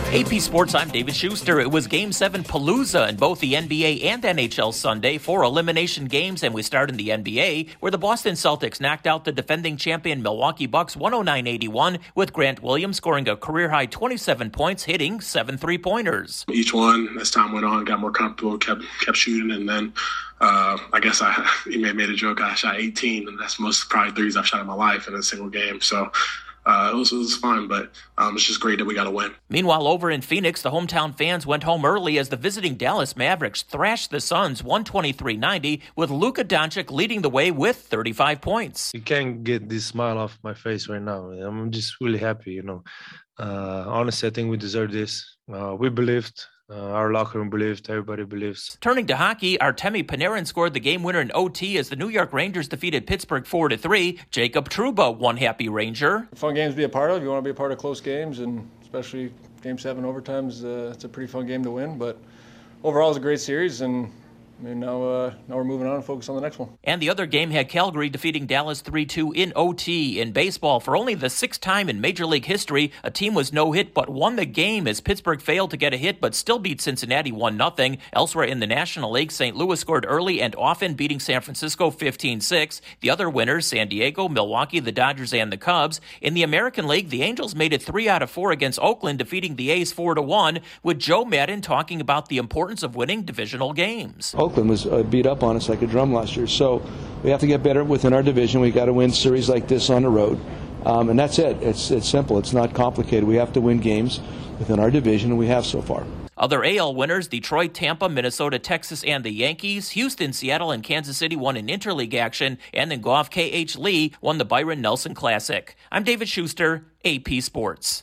AP Sports, I'm David Schuster. It was Game 7 Palooza in both the NBA and NHL Sunday, 4 elimination games, and we start in the NBA, where the Boston Celtics knocked out the defending champion Milwaukee Bucks 109-81, with Grant Williams scoring a career-high 27 points, hitting 7 3-pointers. Each one, as time went on, got more comfortable, kept shooting, and then I guess he made a joke, I shot 18, and that's most probably threes I've shot in my life in a single game, so it was fun, but it's just great that we got a win. Meanwhile, over in Phoenix, the hometown fans went home early as the visiting Dallas Mavericks thrashed the Suns 123-90, with Luka Doncic leading the way with 35 points. You can't get this smile off my face right now. I'm just really happy, Honestly, I think we deserve this. We believed. Our locker room believed, everybody believes. Turning to hockey, Artemi Panarin scored the game winner in OT as the New York Rangers defeated Pittsburgh 4-3. Jacob Trouba, one happy Ranger. Fun games to be a part of. You want to be a part of close games, and especially Game 7 overtime it's a pretty fun game to win. But overall, it's a great series, and now we're moving on and focus on the next one. And the other game had Calgary defeating Dallas 3-2 in OT. In baseball, for only the 6th time in Major League history, a team was no-hit but won the game as Pittsburgh failed to get a hit but still beat Cincinnati 1-0. Elsewhere in the National League, St. Louis scored early and often, beating San Francisco 15-6. The other winners, San Diego, Milwaukee, the Dodgers, and the Cubs. In the American League, the Angels made it 3 out of 4 against Oakland, defeating the A's 4-1, with Joe Maddon talking about the importance of winning divisional games. Oakland was beat up on us like a drum last year. So we have to get better within our division. We got to win series like this on the road. And that's it. It's simple. It's not complicated. We have to win games within our division, and we have so far. Other AL winners, Detroit, Tampa, Minnesota, Texas, and the Yankees. Houston, Seattle, and Kansas City won in interleague action. And in golf, K.H. Lee won the Byron Nelson Classic. I'm David Schuster, AP Sports.